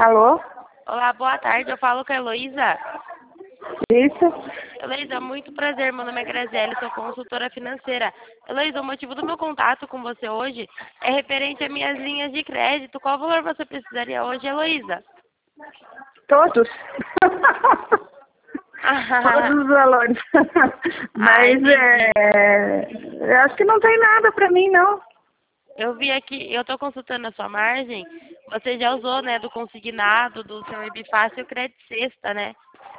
Alô? Olá, boa tarde. Eu falo com a Heloísa. Isso? Heloísa, muito prazer. Meu nome é Graziele, sou consultora financeira. Heloísa, o motivo do meu contato com você hoje é referente às minhas linhas de crédito. Qual valor você precisaria hoje, Heloísa? Todos? Todos os valores. Mas eu acho que não tem nada pra mim, não. Eu vi aqui, eu estou consultando a sua margem. Você já usou, né, do consignado, do seu Ebifácil e o Crédito Sexta, né?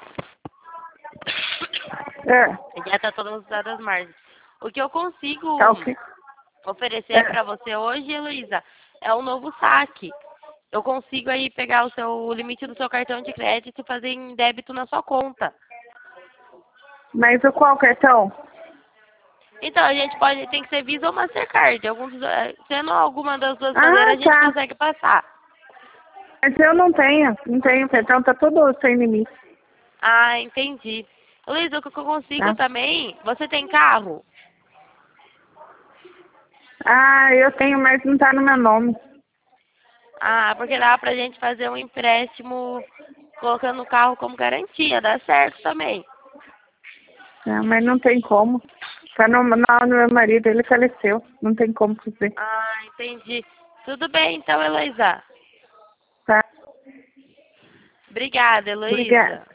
Já está todas usadas as margens. O que eu consigo Tá ok. oferecer para você hoje, Heloísa, é um novo saque. Eu consigo aí pegar o limite do seu cartão de crédito e fazer em débito na sua conta. Mas o qual cartão? Então, a gente tem que ser Visa ou Mastercard. Sendo alguma das duas maneiras, a gente Tá. consegue passar. Mas eu não tenho cartão, tá tudo sem limite. Ah, entendi. Heloísa, o que eu consigo Tá. também, você tem carro? Eu tenho, mas não tá no meu nome. Ah, porque dá pra gente fazer um empréstimo colocando o carro como garantia, dá certo também. Mas não tem como. Tá no meu marido, ele faleceu. Não tem como fazer. Ah, entendi. Tudo bem então, Heloísa. Tá. Obrigada, Obrigada. Heloísa.